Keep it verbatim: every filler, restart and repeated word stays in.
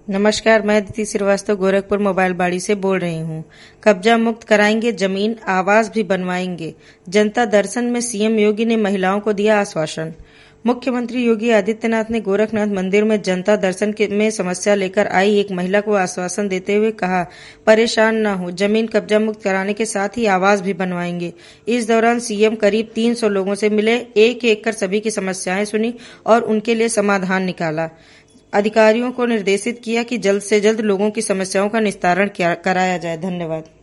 नमस्कार, मैं अदिति श्रीवास्तव गोरखपुर मोबाइल बाड़ी से बोल रही हूँ। कब्जा मुक्त कराएंगे जमीन, आवास भी बनवाएंगे। जनता दर्शन में सीएम योगी ने महिलाओं को दिया आश्वासन। मुख्यमंत्री योगी आदित्यनाथ ने गोरखनाथ मंदिर में जनता दर्शन में समस्या लेकर आई एक महिला को आश्वासन देते हुए कहा, परेशान न हो, जमीन कब्जा मुक्त कराने के साथ ही आवास भी बनवाएंगे। इस दौरान सीएम करीब तीन सौ लोगों से मिले, एक एक कर सभी की समस्याएं सुनी और उनके लिए समाधान निकाला। अधिकारियों को निर्देशित किया कि जल्द से जल्द लोगों की समस्याओं का निस्तारण कराया जाए। धन्यवाद।